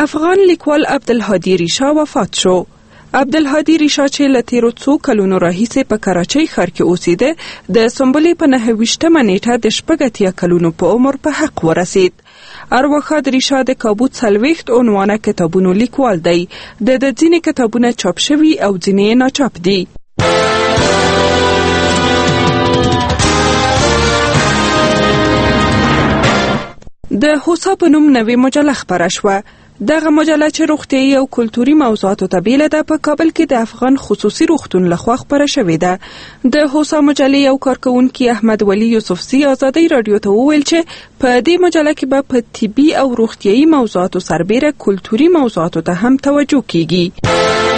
افغان لیکوال عبدالهادي ریشا وفات شو. عبدالهادي ریشا چې له تیرو څو کلونو راهیسې په کراچۍ ښار کې اوسېده، د سنبلې په 29 نیټه د 80 کلونو په عمر په حق ورسید. ارواښاد ریشا د کابو 40 عنوانه کتابونو لیکوال دی. د ځینې کتابونه چاپ شوي او ځینې ناچاپ دي. د هوسا په نوم نوې مجله خپره شوه. دغه مجله چې روغتیایي او کلتوري موضوعاتو ته بیله ده، په کابل کې د افغان خصوصي روغتون لخوا خپره شوې ده. د هوسا مجلې یو کارکونکي احمد ولی یوسفزي ازادۍ راډیو ته وویل چې په دې مجله کې به په طبي او روغتیایي موضوعاتو سربیره کلتوري موضوعاتو ته هم توجه کیږي.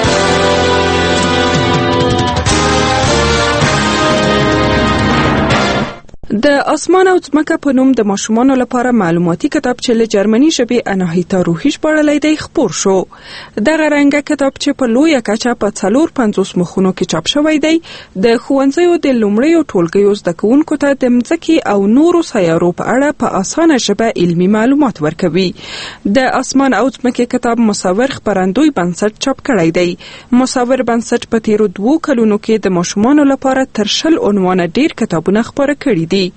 د اسمان او ځمکه په نوم د ماشومانو لپاره معلوماتي کتاب چې له جرمني ژبې اناهیتا روحي ژباړلی دی خپور شو. دغه رنګه کتاب چې په لویه کچه په 450 مخونو کې چاپ شوی دی، د ښوونځیو د لومړیو ټولګیو زده کوونکو ته د مځکې او نورو سیارو په اړه په اسانه ژبه علمي معلومات ورکوي. د اسمان او ځمکې کتاب مصور خپرندوی بنسټ چاپ کړی دی. مصور بنسټ په تیرو 2 کلونو کې د ماشومانو لپاره تر 100 عنوانه ډیر کتابونه خپاره کړي دي.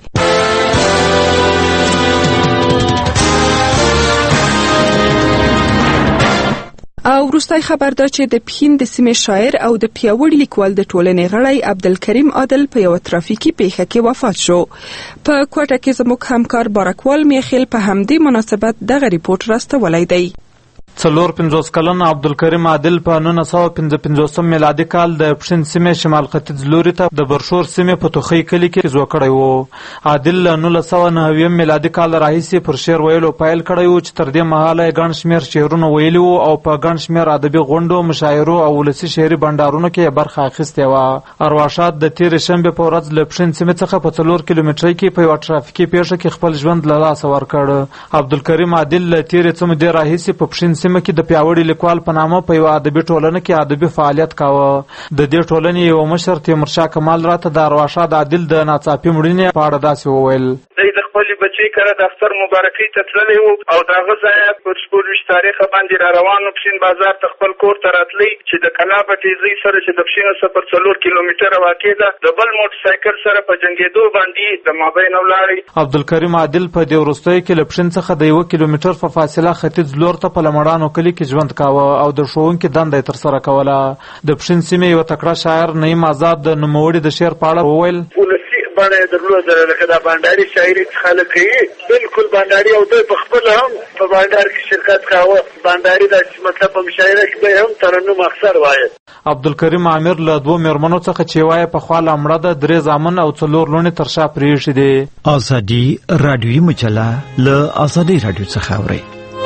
او وروستی خبر دا چې د پښین د سیمې شاعر او د پیاوړي لیکوال د ټولنې غړی عبدالکریم عادل په یو ترافیکي پیښه کې وفات شو. په کوټه کې زموږ همکار بارکوال میخیل په همدې مناسبت دغه ریپورت راستولی دی. 54 کلن عبدالکریم عادل په 1955 میلادي کال د پښین سیمې شمال ختیځ لوري ته د برشور سیمې په توخی کلي کې زو کړی وو. عادل له 1990 میلادي کال راهیسې پر شعر ویلو پیل کړی وو چې تر دې مهاله ګڼ شمېر شعرونه ویلي وو او په ګڼ شمېر ادبي غونډو، مشاعرو او ولسي شعري بنډارونو کې برخه اخیستې وه. ارواښاد د تېرې شنبې په ورځ له پښین سیمې څخه په 4 کیلومترۍ کې په یوه ټرافیکي پیښه کې خپل ژوند له لاسه ورکړ. عبدالکریم عادل له تېرې څه مودې راهیسې په پښین سیمه کې د پیاوړي لیکوال په نامه په یو ادبي ټولنه کې ادبي فعالیت کاوه. د دې ټولنې یو مشر تیمورشاه کمال راته د ارواښاد عادل د ناڅاپي مړینې په اړه داسې وویل. د خپل بچی کړه د اختر مبارکۍ ته تللی وو او د هغه ځایه پر 24 تاریخه باندې را روانو پښین بازار ته خپل کور ته راتلی چې د کلا په تیزۍ سره چې د پښین څخه پر 4 کیلومتره واقع ده، د بل موټر سایکل سره په جنګېدو باندې د مابین ولاړی. عبدالکریم عادل په دې وروستیو کې له پښین څخه د 1 کیلومتر په فاصله ختیځ لور ته په لمړانو کلي کې ژوند کاوه او د ښوونکي دنده یې ترسره کوله. د پښین سیمې یو تکړه شاعر نعیم آزاد د نوموړي د شعر په اړه وویل. باندې درلوده لکه دا بانډاري شاعري خلک کوي، بالکل بانډاري او دوی په خپل هم په بانډار کې شرکت کاوه. بانډاري د مطلب په مشاعره کې به هم ترنم اکثر وایي. عبدالکریم عامر له 2 میرمنو څخه چې وایي په خوا لمړه ده 3 زامن او 4 لوڼې تر شا پرېښي دي. ازادي راډیوي مجله له ازادۍ راډیو څخه اورئ.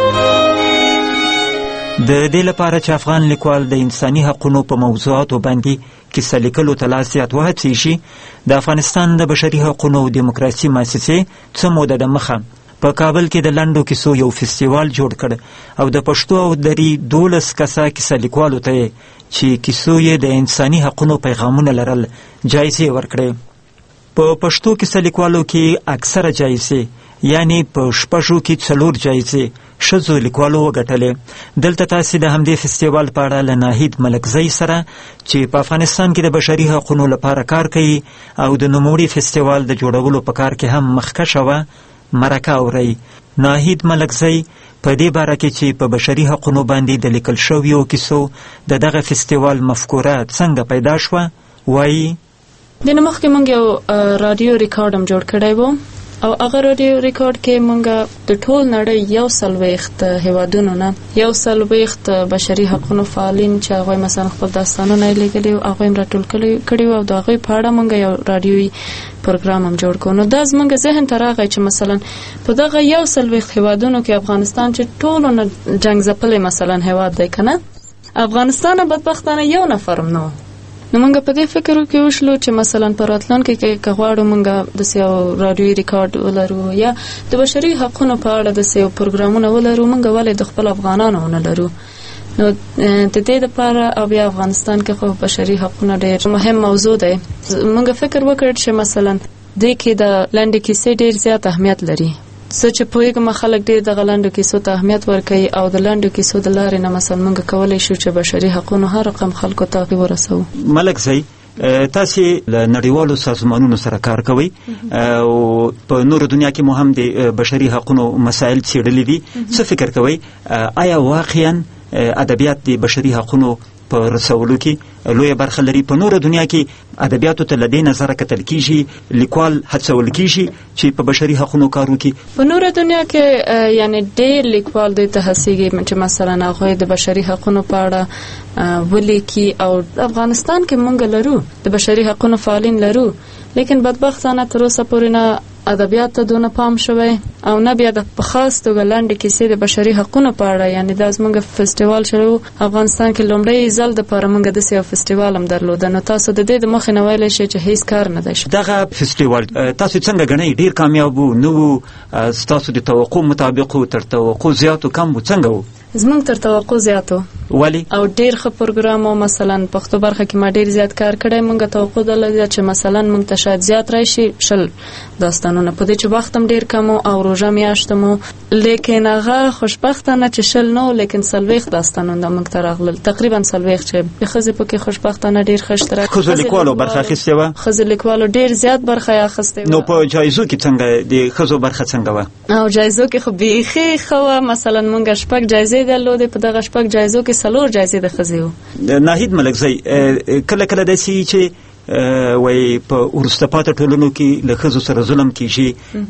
د دې لپاره چې افغان لیکوال د انساني حقونو په موضوعاتو باندې کیسه لیکلو ته لا زیات وهڅوي شي، د افغانستان د بشري حقونو او دیموکراسي مؤسسې څه موده دمخه په کابل کې د لنډو کیسو یو فستیوال جوړ کړ او د پښتو او دري 12 کسه کیسه لیکوالو ته چې کیسو یې د انساني حقونو پیغامونه لرل جایزې ورکړې. په پښتو کیسه لیکوالو کې اکثره جایزې یعنی په 6 کې 4 جایزې ښځو لیکوالو وګټلې. دلته تاسې د همدې فستیوال په اړه له ناهید ملکزی سره چې په افغانستان کې د بشري حقونو لپاره کار کوي او د نوموړي فستیوال د جوړولو په کار کې هم مخکښه وه مرکه اورئ. ناهید ملکزی په دې باره کې چې په بشري حقونو باندې د لیکل شویو کیسو د دغه فستیوال مفکوره څنګه پیدا شوه وایي. د نه مخکې موږ یو رادیو ریکارډ هم جوړ کړی و او هغه رادیو ریکارډ کې موږ د ټول نړۍ 140 هیوادونو نه 140 بشري حقوقو فعالین چې هغه مثلا خپل داستانونه لیکلي او هغه هم راټول کړي او د هغه په اړه موږ یو رادیوي پروګرام هم جوړ کړو. نو دا زموږ ذهن ته راغی چې مثلا په دغه 140 هیوادونو کې افغانستان چې ټول نه جنگ ځپلې مثلا هیواد دی کنه، افغانستان بدبختانه یو نفرم نو موږ په دې فکر کې وشلو چې مثلا په راتلونکي کې که غواړو موږ د یو رادیوي ریکارډ ولرو یا د بشري حقوقو په اړه د یو پروګرامونه ولرو، موږ ولې د خپل افغانانو نه لرو؟ نو د دې لپاره او بیا افغانستان کې خو بشري حقوقو ډېر مهم موضوع دی. موږ فکر وکړ چې مثلا دې کې د لنډې کیسې ډېر زیات اهمیت لري، څه چې پوهېږم خلک ډېر دغه لنډو کیسو ته اهمیت ورکوي او د لنډو کیسو د لارې نه مثلا موږ کولی شو چې بشري حقونو هر رقم خلکو ته ورسوو. ملک زی تاسو له نړیوالو سازمانونو سره کار کوئ او په نورو دنیا کې مو هم د بشري حقونو مسایل څېړلي دي. څه فکر کوئ آیا واقعا ادبیات د بشري حقونو په رسولو کې لویه برخه لري؟ په نورو دنیا کې ادبیاتو ته له دې نظره کتل کیږي، لیکوال هڅول کیږي چې په بشري حقونو کار وکړي. په نورو دنیا کې یعنی ډېر لیکوال دوی ته هڅېږي چې مثلا هغوی د بشري حقونو په اړه ولیکي او افغانستان کې موږ لرو د بشري حقونو فعالین لرو، لیکن بدبختانه تر اوسه پورې نه ادبیات ته دونه پام شوی او نه بیا د په خاص توګه لنډې کیسې د بشري حقونو په اړه. یعنی دا زموږ فیسټیوال شروع افغانستان کې لومړی ځل دپاره موږ داسې یو فیسټیوال هم درلوده، نو تاسو د دې د مخې نه ویلی شئ چې هیڅ کار نه دی. دغه فیسټیوال تاسو څنګه ګڼئ؟ ډېر کامیاب و؟ نه و؟ ستاسو د توقع مطابق و؟ تر توقع زیات و کم و؟ څنګه و؟ زموږ تر توقع زیات و. ولې؟ او ډېر ښه پروګرام و. مثلا پښتو برخه کې ما ډېر زیات کار کړی. موږ توقع درلوده چې مثلا موږ ته شاید زیات راشي 20 داستانونه، په دې چې وخت هم ډېر کم و او روژه میاشت هم و، لیکن هغه خوشبختانه چې 20 نه و لیکن 40 داستانونه موږ ته راغلل، تقریبا 40 چې د ښځې پکې خوشبختانه ډېر ښه اشتراک. ښځو لیکوالو برخه اخیستې وه؟ ښځې لیکوالو ډېر زیات برخه یې اخیستې وه. نو په جایزو کې څنګه د ښځو برخه څنګه وه؟ او جایزو کې خو بیخي ښه وه. مثلا موږ 6 جایزې درلودې، په دغه 6 جایزو کې 4 جایزې د ښځې وو. ناهید ملکزی کله کله داسې چې وای په وروسته پاته ټولنو کې له ښځو سره ظلم کیږي،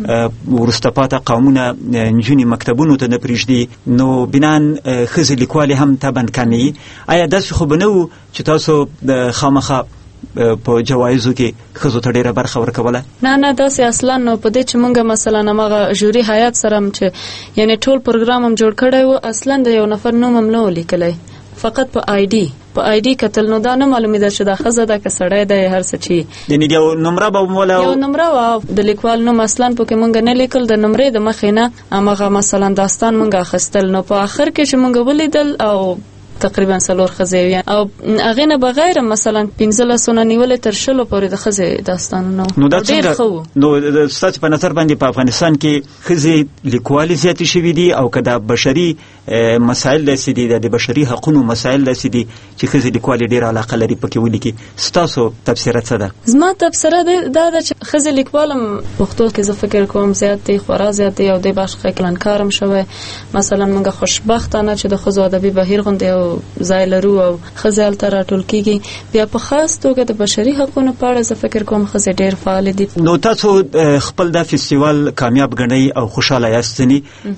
وروسته پاته قومونه نجونې مکتبونو ته نه پرېږدي، نو بنان ښځې لیکوالې هم طبعا کمې. آیا داسې خو به نه و چې تاسو خامخا په جوایزو کې ښځو ته ډېره برخه ورکوله؟ نه داسې اصلا نو. په دې چې موږ مثلا هماغه ژوري هیات سره هم چې یعنی ټول پروګرام هم جوړ کړی و، اصلا د یو نفر نوم هم نه و لیکلی، فقط په آی ډي کتل، نو دا نه معلومېده چې دا ښځه ده که سړی دی هر څه چې یعنی یو نمره به مولا یو نمره وه. د لیکوال نوم اصلا پکې مونږ نه لیکل، د نمرې د مخې نه هماغه مثلا داستان مونږ اخیستل. نو په آخر کې چې مونږ ولیدل او تقریبا 4 ښځې او هغې نه بغیر مثلا 15 نیولې تر 20 پورې د ښځې داستانونه. نو دا څنګه؟ نو ستاسو په نظر باندې په افغانستان کې ښځې لیکوالې زیاتې شوي دي او که دا بشري مسایل داسې دي، د بشري حقونو مسایل داسې دي چې ښځې لیکوالې ډېره علاقه لري پکې ولیکي، ستاسو تبصره څه ده؟ زما تبصره دا ده چې ښځې لیکوال هم پښتو کې زه فکر کوم زیات دی، خورا زیات دی او دې بخش کې کلنکار هم شوی. مثلا موږ خوشبختانه چې د ښځو ادبي بهیر غوندې یو ځای لرو او ښځې هلته راټول کیږي. بیا په خاص توګه د بشري حقونو په اړه زه فکر کوم ښځې ډېر فعال دي. نو تاسو خپل دا فیسټیوال کامیاب ګڼئ او خوشحاله یاست ځینې،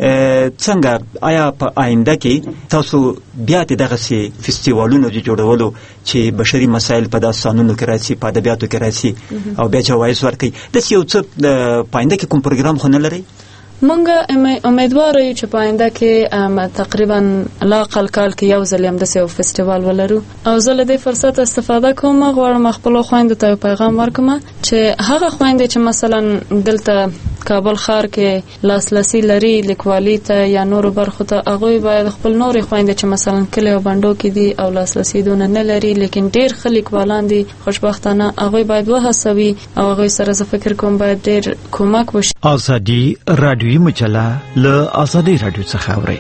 څنګه آیا په آینده کې تاسو بیا د دغسې فیسټیوالونو د جوړولو چې بشري مسایل په داستانونو کې راشي، په ادبیاتو کې راشي او بیا جوایز ورکوي، داسې یو څه په آینده کې کوم پروګرام خو نه لرئ؟ مونږ امیدوار یو چې په آینده کې تقریبا لا اقل کال کې یو ځل هم داسې یو فیسټیوال ولرو. او زه له دې فرصت استفاده کوم، غواړم خپلو خویندو ته یو پیغام ورکړم چې هغه خویندې چې مثلا دلته کابل ښار کې لاسرسي لري لیکوالي ته یا نورو برخو ته، هغوی باید خپل نورې خویندې چې مثلا کلی او بنډو کې دي او لاسرسي دونه نه لري لیکن ډېر ښه لیکوالان دي خوشبختانه، هغوی باید وهڅوي او هغوی سره زه فکر کوم باید ډېر کومک وشي. ازادي رادیوي مجله له ازادي رادیو څخه اورئ.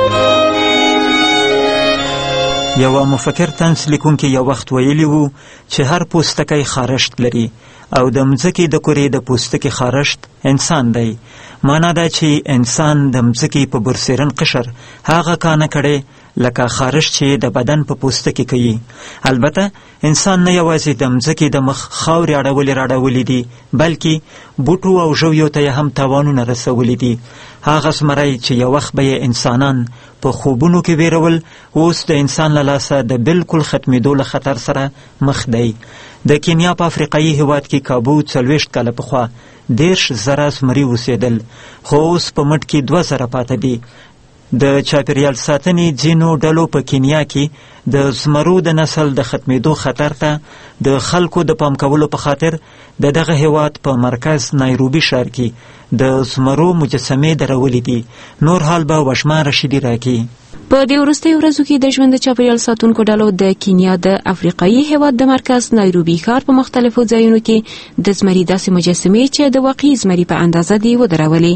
یو مفکر طنز لیکونکی یو وخت ویلی وو چې هر پوستکی خارښت لري او د مځکې د کرې د پوستکي خارښت انسان دی. معنا دا چې انسان د مځکې په برسېرن قشر هغه کانه کړي لکه خارښت چې د بدن په پوستکي کوي. البته انسان نه یوازې د مځکې د مخ خاورې راډولې دي بلکې بوټو او ژویو ته هم تاوانونه رسولي دي. هغه زمری چې یو وخت به انسانان په خوبونو کې ویرول، اوس د انسان له لاسه د بالکل ختمېدو له خطر سره مخ دی. د کینیا په افریقایي هیواد کې کابو 40 کاله پخوا 10,000 زمري اوسېدل، خو اوس په مټ کې 2,000 پاته دي. د چاپیریال ساتنې ځینو ډلو په کینیا کې د زمرو د نسل د ختمېدو خطر ته د خلکو د پام کولو په خاطر د دغه هیواد په مرکز نایروبي ښار کې د زمرو مجسمې درولې دي. نور حال به وشمان رشیدي راکړي. په دې وروستیو ورځو کې د ژوند د چاپیریال ساتونکو ډلو د کینیا د افریقایي هیواد د مرکز نایروبي ښار په مختلفو ځایونو کې د زمري داسې مجسمې چې د واقعي زمري په اندازه دي ودرولې.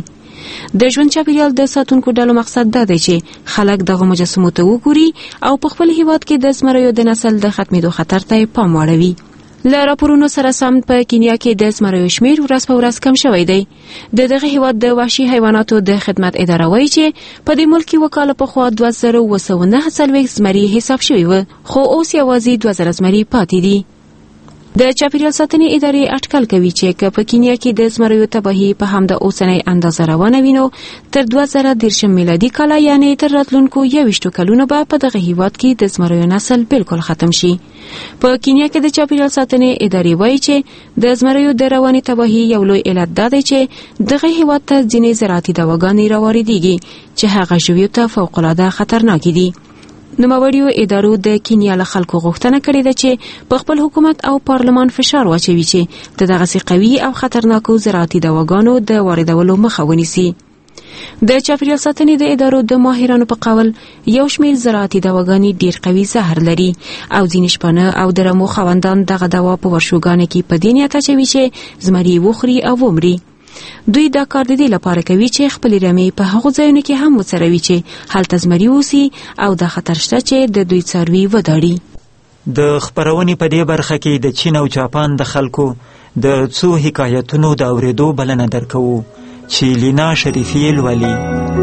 د ژوند چاپیریال د ساتونکو ډلو مقصد دا دی چې خلک دغه مجسمو ته وګوري او په خپل هیواد کې د زمریو د نسل د ختمېدو خطر ته پام واړوي. له راپورونو سره سم په کینیا کې د زمریو شمیر ورځ په ورځ کم شوی دی. دغه هیواد د وحشي حیواناتو د خدمت اداره وایي چې په دې ملک کې وکاله په خوا 2249 زمری حساب شوی و، خو اوس یوازې 2000 زمری پاتې دي. د چاپیریال ساتنې ادارې اټکل کوي چې په کینیا کې د زمریو تباهي په همدا اوسنۍ اندازه روانه وي نو تر 2030 میلادي کال یعنی تر راتلونکو 21 کلونو به په دغه هیواد کې د زمریو نسل بالکل ختم شي. په کینیا کې د چاپیریال ساتنې ادارې وایي چې د زمریو د رواني تباهي یو لوی علت دا دی چې دغه هیواد ته ځینې زراعتي دواګانې راواردېږي چې هغه ژویو ته فوق‌العاده خطرناکې دي. نوموړیو ادارو د کینیا له خلکو غوښتنه کړې ده چې په خپل حکومت او پارلمان فشار واچوي چې د دغسې قوي او خطرناکو زراعتي دواګانو د واردولو مخه ونیسي. د چاپیریال ساتنې د ادارو د ماهرانو په قول یو شمېر زراعتي دواګانې ډېر قوي زهر لري او ځینې شپانه او د رمو خاوندان دغه دوا په ورشوګانو کې په دې نیت اچوي چې زمري وخوري او ومري. دوی دا کار د دې لپاره کوي چې خپل رمې په هغو ځایونو کې هم وڅروي چې هلته زمري اوسي او دا خطر شته چې د دوی څاروي وداړي. د خپرونې په دې برخه کې د چین او جاپان د خلکو د څو حکایتونو د اورېدو بلنه درکوو چې لینا شریفي لولي.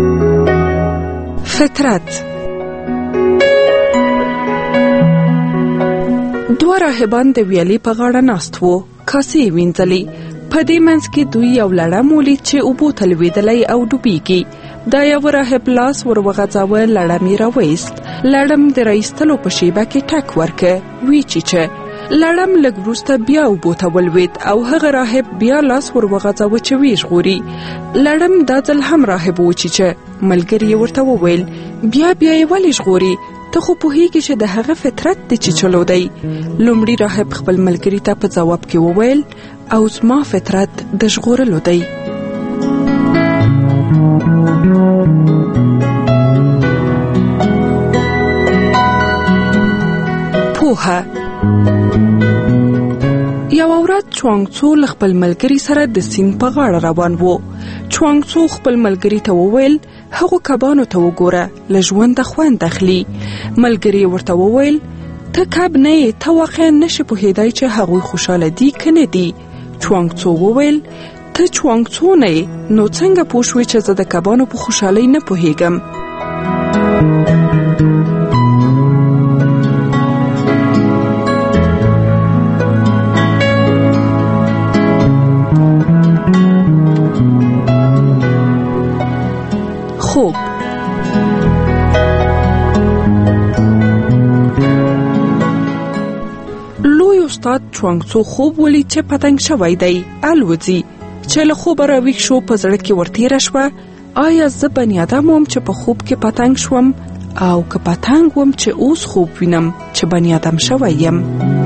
فطرت. دوه راهبان د ویالې په غاړه ناست وو، کاسې یې وینځلې. په دې منځ کې دوی یو لړم ولید چې اوبو ته لوېدلی او ډوبېږي. دا یو راهب لاس ور وغځاوه، لړم یې راویست. لړم د راایستلو په شیبه کې ټک ورکه، وی چیچه. لړم لږ وروسته بیا اوبو ته ولوېد او هغه راهب بیا لاس ور وغځاوه چې وی ژغوري. لړم دا ځل هم راهب وچیچه. ملګري یې ورته وویل بیا یې ولې ژغوري؟ ته خو پوهېږي چې د هغه فطرت د چیچلو دی. لومړي راهب خپل ملګري ته په ځواب کې وویل او زما فطرت د ژغورلو دی. پوهه. یو ورځ چوانګ څو له خپل ملګري سره د سیند په غاړه روان وو. چوانګ څو خپل ملګري ته وویل هغو کبانو ته وګوره، له ژونده خوند اخلي. ملګري ورته وویل ته کب نه یې، ته واقعا نشې پوهېدای چې هغوی خوشحاله دي که نه دي. چوانګ څو وویل ته چوانګ څو نه یې، نو څنګه پوه شوې چې زه د کبانو په خوشحالۍ نه پوهېږم؟ خوب. لوی استاد چوانګ څو خوب ولید چې پتنګ شوی دی، الوځي. چې له خوبه راویښ شو په زړه کې ورتېره شوه آیا زه بني ادم وم چې په خوب کې پتنګ شوم او که پتنګ وم چې اوس خوب وینم چې بني ادم شوی یم.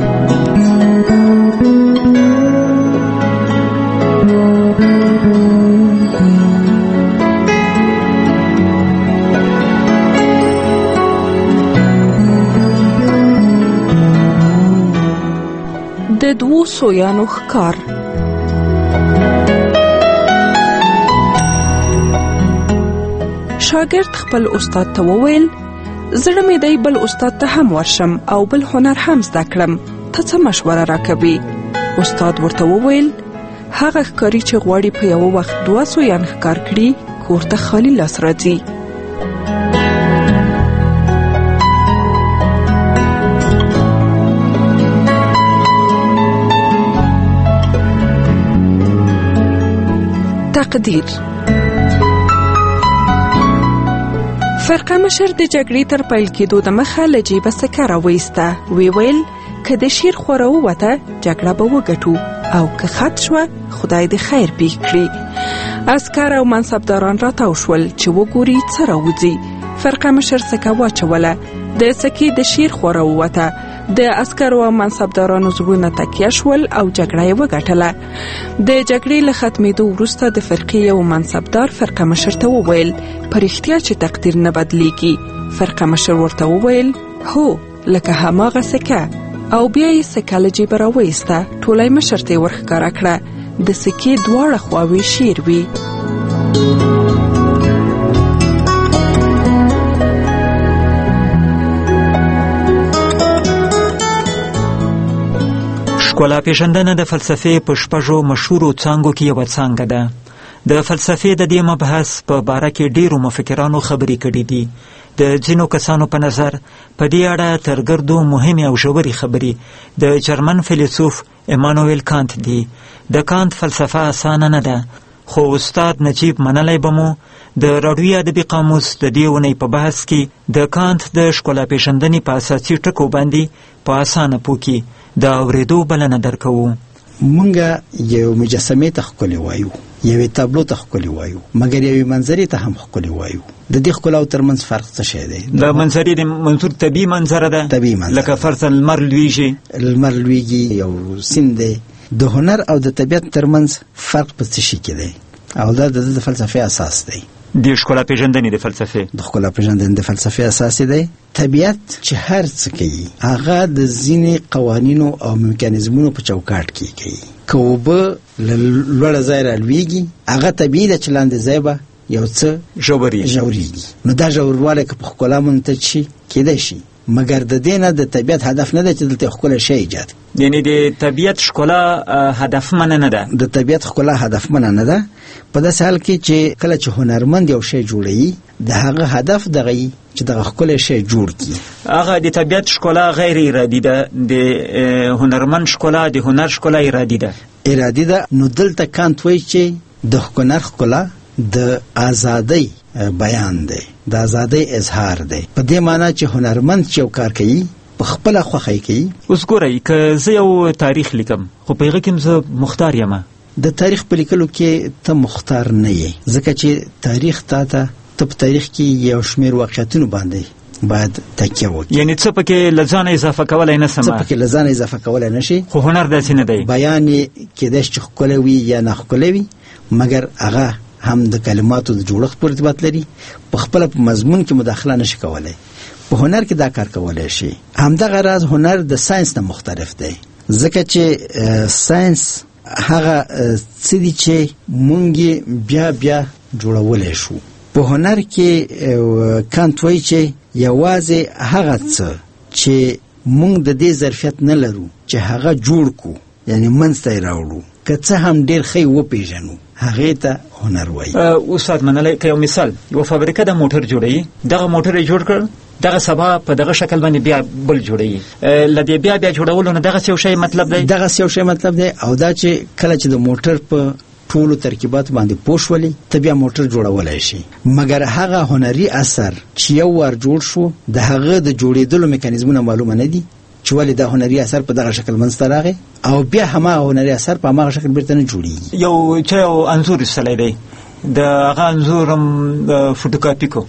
د دوو سویانو ښکار. شاګرد خپل استاد ته وویل زړه مې دی بل استاد ته هم ورشم او بل هنر هم زده کړم، ته څه مشوره راکوي؟ استاد ورته وویل هغه ښکاري چې غواړي په یو وخت 2 سویان ښکار کړي کور ته خالی لاس راځي. تقدیر. فرقه مشر د جګړې تر پیل کېدو د مخه له جیبه سکه راویسته. وی ویل که د شیر خوره ووته جګړه به وګټو او که خط شوه خدای د خیر پیښ کړي. عسکر او منصبداران راتاو شول چې وګوري څه راوځي. فرقه مشر سکه واچوله، د سکې د شیر خوره ووته. د عسکرو او منصبدارانو زړونه تکیه شول او جګړه یې وګټله. د جګړې له ختمېدو وروسته د فرقې یو منصبدار فرقه مشر ته وویل په رښتیا چې تقدیر نه بدلیږي. فرقه مشر ورته وویل هو لکه هماغه سکه، او بیا یې سکه له جیبه راویسته. ټولی مشر ته یې ورښکاره کړه. د سکې دواړه خواوې شیر وي. ښکلا پیژندنه د فلسفې په شپږو مشهورو څانګو کې یوه څانګه ده. د فلسفې د دې مبحث په باره کې ډیرو مفکرانو خبرې کړي دي. د ځینو کسانو په نظر په دې اړه تر ګردو مهمې او ژورې خبرې د جرمن فیلسوف امانویل کانت دي. د کانت فلسفه اسانه نه ده، خو استاد نجیب منلی به مو د راډیوي ادبي قاموس د دې اونۍ په بحث کې د کانت د ښکلا پیژندنې په اساسي ټکو باندې په اسانه پوکي د اورېدو بلنه درکوو. مونږه یو مجسمې ته ښکلې وایو، یوې تابلو ته ښکلې وایو، مګر یوې منظرې ته هم ښکلې وایو. د دې ښکلاو ترمنځ فرق څه شی دی؟ د منظرې د منظور طبیعي منظره ده، طبیعي منظره، لکه فرضاً لمر لویږي یو سیند دی. د هنر او د طبیعت ترمنځ فرق په څه شي کې دی؟ او دا د فلسفې اساس دی. د ښکلا پیژندنې د فلسفې د فلسفې اساس دی. طبیعت چې هر څه کوي هغه د ځینې قوانینو او میکانیزمونو په چوکاټ کې کوي. که اوبه له لوړه ځای رالویږي هغه طبیعي ده چې لاندې ځای به یو څه ژورېږي. نو دا ژوروالی که په ښکلا منتج شي کېدای شي، مګر د دې نه د طبیعت هدف نه دی چې دلته ښکلی شی ایجاد کړي. یعنې د طبیعت ښکلا هدفمنه نه ده. د طبیعت ښکلا هدفمنه نه ده په داسې حال کې چې کله چې هنرمند یو شی جوړوي د هغه هدف دغه یي چې دغه ښکلی شی جوړ کړي. هغه د طبیعت ښکلا غیر ارادي ده، د هنرمند ښکلا د هنر ښکلا ارادي ده. نو دلته کانت وایي چې د هنر ښکلا د ازادۍ بیان دی، د ازادۍ اظهار دی. په دې معنی چې هنرمند چې یو کار کوي په خپله خوښۍ کوي. اوس ګورئ، که زه یو تاریخ لیکم خو په هغه کې زه مختار یم، د تاریخ په لیکلو کې ته مختار نه یې، ځکه چې تاریخ ته په تاریخ کې یو شمېر واقعیتونو باندې باید تکیه وکړي. یعنی څه پکې له ځانه اضافه کولی نه سمه، څه پکې له ځانه اضافه کولی نه شي. خو هنر داسې نه دی، بیان یې کېدای شي چې ښکلی وي یا ناښکلی وي، مګر هغه هم د کلماتو د جوړښت پورې ارتباط لري. په خپله په مضمون کې مداخله نشي کولی. په هنر کې دا کار کولی شي. همدغه راز هنر د ساینس نه مختلف دی، ځکه چې ساینس هغه څه دي چې مونږ بیا جوړولی شو. په هنر کې کانت وایي چې یوازې هغه څه چې مونږ د دې ظرفیت نه لرو چې هغه جوړ کو، یعنی منځته یې راوړو، که څه هم ډېر ښه یې وپېژنو، هغې ته هنر وایي. استاد منلی، که یو مثال، یو فابریکه د موټر جوړوي، دغه موټر یې جوړ کړ، دغه سبا په دغه شکل باندې بیا بل جوړوي. له دې بیا جوړولو نه دغسې یو شی مطلب دی. دغسې یو شی مطلب دی. او دا چې کله چې د موټر په ټولو ترکیبات باندې پوه شولې ته بیا موټر جوړولی شي، مګر هغه هنري اثر چې یو وار جوړ شو د هغه د جوړېدلو میکانیزمونه معلومه نه دي چې ولې دا هنري اثر په دغه شکل منځته راغی، او بیا هماغه هنري اثر په هماغه شکل بیرته نه جوړېږي. یو انځور ایستلی دی، د هغه انځور فوټوکاپي کو،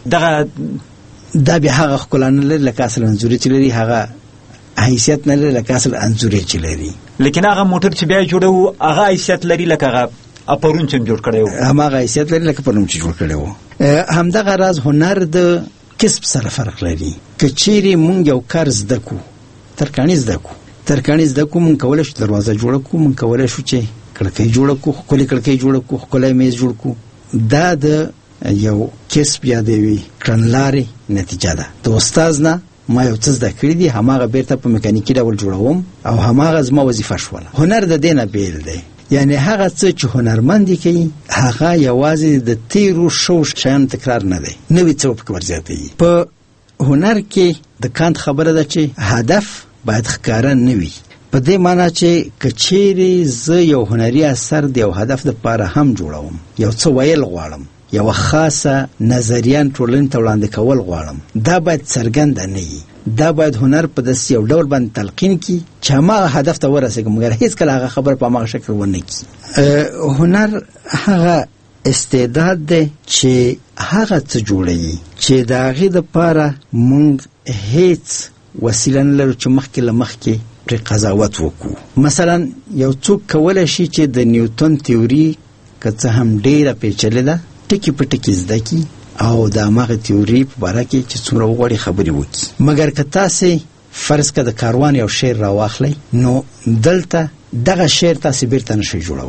دا بیا هغه ښکلا نه لري لکه اصل انځوري چې لري، هغه حیثیت نه لري لکه اصل انځوري چې لري. لیکن هغه موټر چې بیا جوړوو هغه حیثیت لري لکه هغه پرون چې جوړ کړی و، هماغه حیثیت لري لکه پرون چې جوړ کړی و. همدغه راز هنر د کسب سره فرق لري. که چیرې مونږ یو کار زده کو، ترکاڼي زده کو، مونږ کولی شو دروازه جوړه کو، مونږ کولی شو چې کړکۍ جوړه کو، ښکلې کړکۍ جوړه کو، ښکلی میز جوړ کو. دا د یو کسب یا د یوې کړنلارې نتیجه ده. د استاد نه ما یو څه زده کړي دي، هماغه بیرته په میکانیکي ډول جوړوم او هماغه زما وظیفه شوله. هنر د دې نه بیل دی. یعنی هغه څه چې هنرمند کوي هغه یوازې د تیرو شیانو تکرار نه دی، نوي څه پکې ورزیاتوي. په هنر کې د کانت خبره ده چې هدف باید ښکاره نه وي، په دې معنی چې که چیرې زه یو هنري اثر د یو هدف دپاره هم جوړوم، یو څه ویل غواړم، یو خاصه نظریان ټولنې ته وړاندې کول غواړم، دا باید څرګنده نه وي. دا باید هنر په داسې یو ډول باندې تلقین کړي چې هماغه هدف ته ورسېږي، مګر هېڅکله هغه خبره په هماغه شکل ونه کړي. هنر هغه استعداد دی چې هغه څه جوړوي چې د هغې دپاره مونږ هېڅ وسیله نه لرو چې مخکې له مخکې پرې قضاوت وکړو. مثلا یو څوک کولی شي چې د نیوتن تیوري که څه هم ډېره پیچلې ده ټکي په ټکي زده کړي او د هماغه تیوري په باره کې چې څومره وغواړي خبرې وکړي. مګر که تاسې فرض که د کاروان یو شعر راواخلی، نو دلته دغه شعر تاسې بیرته نشئ جوړولی،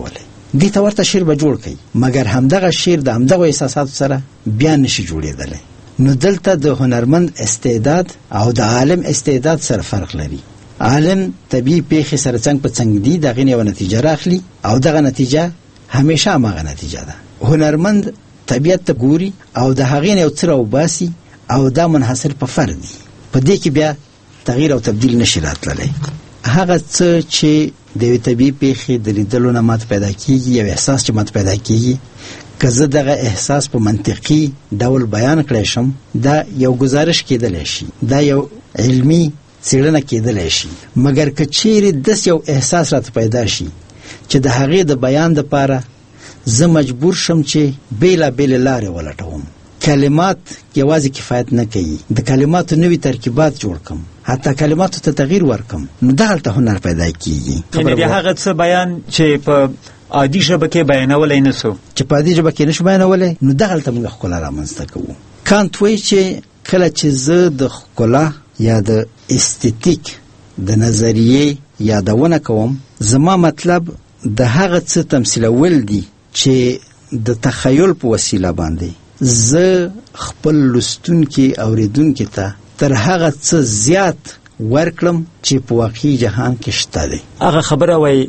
دې ته ورته شعر به جوړ کړي، مګر همدغه شعر د همدغه احساساتو سره بیا نشي جوړېدلی. نو دلته د هنرمند استعداد او د عالم استعداد سره فرق لري. عالم طبیعي پیښې سره څنګ په څنګ دي، دغه نه یو نتیجه راخلي او دغه نتیجه همیشه هماغه نتیجه ده. هنرمند طبیعت ته ګوري او د هغې نه یو څه راوباسي او دا منحصر په فرد دي، په دې کې بیا تغییر او تبدیل نشي راتللی. هغه څه چې د یوې طبیعي پیښې د لیدلو نه ماته پیدا کېږي، یو احساس چې ماته پیدا کېږي، که زه دغه احساس په منطقي ډول بیان کړی شم، دا یو گزارش کېدلی شي، دا یو علمي څېړنه کېدلی شي. مګر که چیرې داسې یو احساس راته پیدا شي چې د هغې د بیان دپاره زه مجبور شم چې بېلابېلې لارې ولټوم، کلمات یوازې کفایت نه کوي، د کلماتو نوي ترکیبات جوړ کړم، حتی کلماتو ته تغییر ورکړم، نو دغلته هنر پیدا کېږي. یعنې د هغه څه بیان چې په عادي ژبه کې بیانولی نه سو، چې په عادي ژبه کې نشو بیانولی، نو دغلته موږ ښکلا رامنځته کوو. کانت وایي چې کله چې زه د ښکلا یا د استتیک د نظریې یادونه کوم، زما مطلب د هغه څه تمثیلول دي چې د تخیل په وسیله باندې زه خپل لوستونکي اوریدونکي ته تر هغه څه زیات ورکړم چې په واقعي جهان کې شته دی. هغه خبره وایي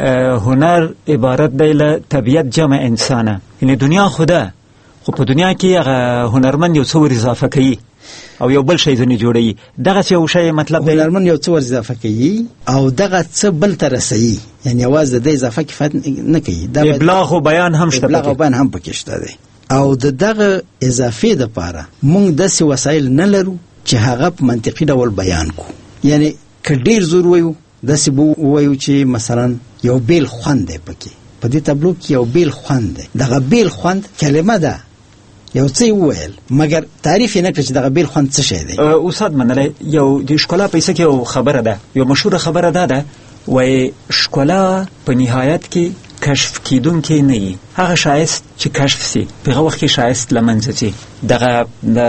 هنر عبارت دی له طبیعت جمع انسانه، یعنی دنیا خوده، خو په دنیا کې هغه هنرمند یو څه ور اضافه کوي او یو بل شی ځنې جوړوي. دغه یو شی مطلب دی هنرمند یو څه ور اضافه کوي او دغه څه بل ته رسوي، یعنی یوازې د دې اضافه کفایت نه کوي، ابلاغ او بیان هم شته، ابلاغ او بیان هم پکې شته دی. او د دغه اضافې دپاره موږ داسې وسایل نه لرو چې هغه په منطقي ډول بیان کو. یعنی که ډېر زور وایو داسې به ووایو چې مثلا یو بیل خوند دی پکې، په دې تابلو کې یو بیل خوند دی، دغه بیل خوند کلمه ده، یو څه وویل مګر تعریف یې نه کړ چې دغه بیل خوند څه شی دی. استاد منلی یو د ښکلا په کیسه کې یو خبره ده، یو مشهوره خبره ده وایي ښکلا په نهایت کې کشف کیدونکې نه وي، هغه شایست چې کشف سي په هغه وخت کې شایست له منځه ځي. دغه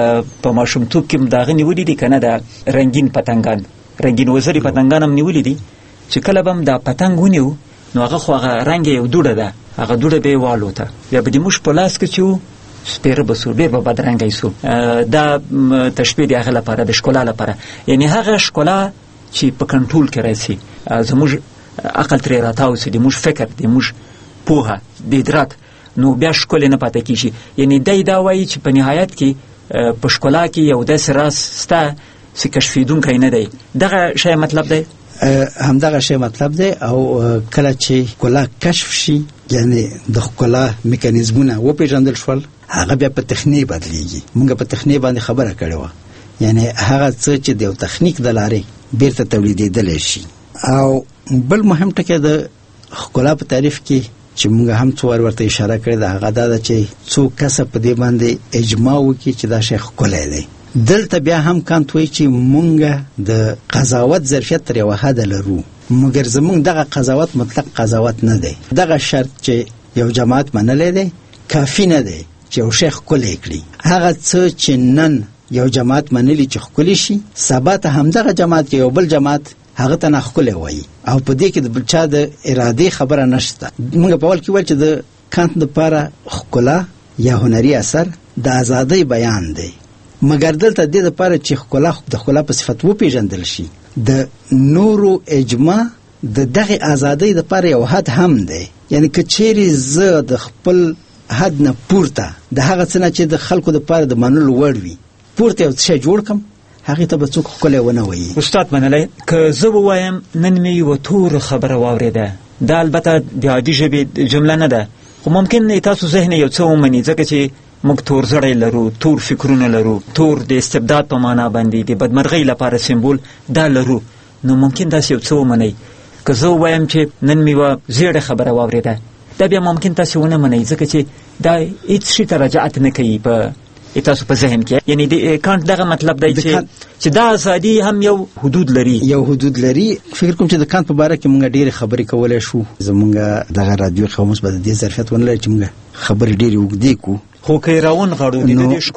په ماشومتوب کې د هغه نیولي دي که نه، د رنګین پتنګان، رنګین وزرې پتنګان هم نیولي دي چې کله به هم دا پتنګ ونیو نو هغه خو هغه رنګ یو دوړه ده، هغه دوړه به یې والوته، بیا به د موږ په لاس کې چې و سپیره به سو، ډېر به بدرنګی سو. دا تشبیه د هغه لپاره د ښکلا لپاره، یعنی هغه ښکلا چې په کنټرول کې راسي، زموږ عقل ترې راتاوسي، د موږ فکر، د موږ پوهه، د ادراک، نو بیا ښکلې نه پاتې کېږي. یعنی دی دا وایي چې په نهایت کې په ښکلا کې یو داسې راز سته چې کشفېدونکی نه دی. دغه شی مطلب دی؟ همدغه شی مطلب دی. او کله چې ښکلا کشف شي، یعنی د ښکلا میکانیزمونه وپېژندل شول، هغه بیا په تخنیک بدلیږي. موږ په تخنیک باندې خبره کړې وه، یعنی هغه څه چې د یو تخنیک د لارې بیرته تولیدېدلی شي. او بل مهم ټکی د ښکلا په تعریف کې چې موږ هم څو ورته اشاره کړې ده، هغه دا ده چې څو کسه په دې باندې اجماع وکړي چې دا شی ښکلی دی. دلته بیا هم کانت وایي چې موږ د قضاوت ظرفیت تر یوه حده لرو، مګر زموږ دغه قضاوت مطلق قضاوت نه دی. دغه شرط چې یو جماعت منلی دی کافي نه دی چې یو شی ښکلی کړي. هغه څه چې نن یو جماعت منلی چې ښکلی شي، سبا ته همدغه جماعت کې یو بل جماعت هغه ته ناښکلی وایي، او په دې کې د بل چا د ارادې خبره نشته. موږ په اول کې ویل چې د کانت دپاره ښکلا یا هنري اثر د ازادۍ بیان دی، مګر دلته د دې دپاره چې ښکلا د ښکلا په صفت وپېژندل شي، د نورو اجماع د دغې ازادۍ دپاره یو حد هم دی. یعنی که چیرې زه د خپل حد نه پورته د هغه څه نه چې د خلکو دپاره د منلو وړ وي پورته یو شی جوړ کړم، هغې ته به څوک ښکلی ونه وایي. استاد منلی، که زه ووایم نن مې یوه توره خبره واورېده، دا البته د عادي ژبې جمله نه ده، خو ممکن تاسو ذهن یو څه ومني، ځکه چې موږ تور زړی لرو، تور فکرونه لرو، تور د استبداد په معنا باندې د بدمرغۍ لپاره سمبول دا لرو، نو ممکن داسې یو څه ومنئ. که زه ووایم چې نن مې یوه زیړه خبره واورېده، دا بیا ممکن تاسې ونه منئ، ځکه چې دا هېڅ شي ته رجعت نه کوي په تاسو په ذهن کې. یعنی د کانت دغه مطلب دی چې دا ازادي هم یو حدود لري، یو حدود لري. فکر کوم چې د کانت په باره کې موږ ډېرې خبرې کولی شو، زموږ دغه رادیو قاموس به د دې ظرفیت ونه لري چې موږ خبرې ډېرې اوږدې کړو. خو که راون غاړو د دې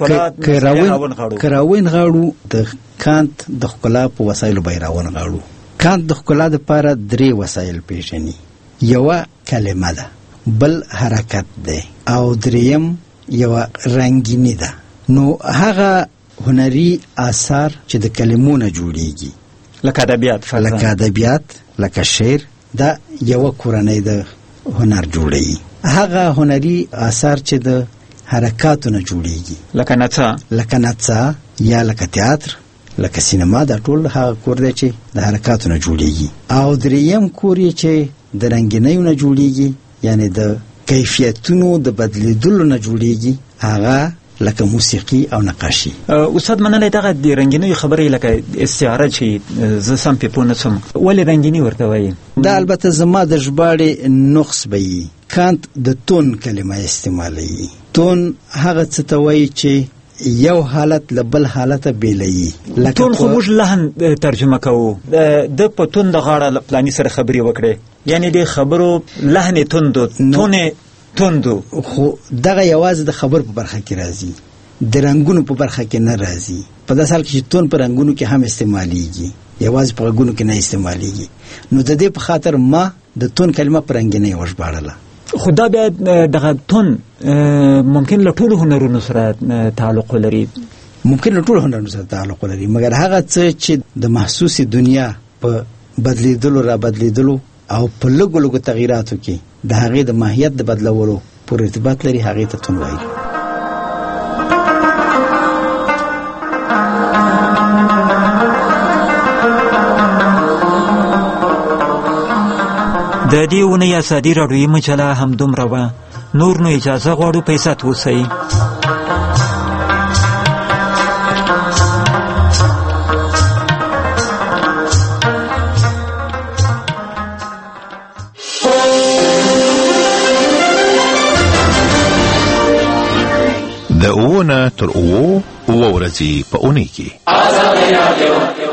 ښکلا که راون غاړو د کانت د ښکلا په وسایلو به یې راون غاړو. کانت د ښکلا دپاره درې وسایل پېژني. یوه کلمه ده، بل حرکت دی او دریم یو رنگینی ده. نو هغه هنري آثار چې د کلمو نه جوړیږي لکه ادبیات لکه شعر دا یو کورنۍ د هنر جوړي. هغه هنري آثار چې د حرکاتو نه جوړیږي لکه نڅا یا لکه تیاتر لکه سینما، دا ټول هغه کور دی چې د حرکاتو نه جوړیږي. او دریم کور یې چې د رنگینیو نه جوړیږي، یعنی د کیفیتونو د بدلیدلو نه جوړیږي، هغه لکه موسیقي او نقاشي. استاد منلی دغه د رنگینیو خبرې لکه استعاره چې زه سم پې پوه نه شم، ولې رنگیني ورته وایي؟ دا البته زما د ژباړې نقص به وي. کانت د تون کلمه استعمالوي. تون هغه څه ته وایي چې یو حالت له بل حالته بیلوي. تون خو موږ لحن ترجمه کوو. د په تون د غاړه پلاني سره خبرې وکړې، یعنی د خبرو لحن توندو تون توندو، خو دغه یوازې د خبر په برخه کې راځي، د رنگونو په برخه کې نه راځي. په داسې حال کې چې تون په رنگونو کې هم استعمالیږي، یوازې په غږونو کې نه استعمالیږي. نو د دې په خاطر ما د تون کلمه په رنګینۍ وژباړله. خو دا بیا دغه تون ممکن له ټولو هنرونو سره تعلق لري، ممکن له ټولو هنرونو سره تعلق لري، مګر هغه څه چې د محسوسې دنیا په بدلیدلو را بدلیدلو او په لږو لږو تغییراتو کې د هغې د ماهیت د بدلولو پورې ارتباط لري، هغې ته تون وایي. د دې اونۍ ازادي راډیویي مجله همدومره وه. نور نو اجازه غواړو، په عزت اوسئ. د اوونه تر اوو ورځې په اونۍ کې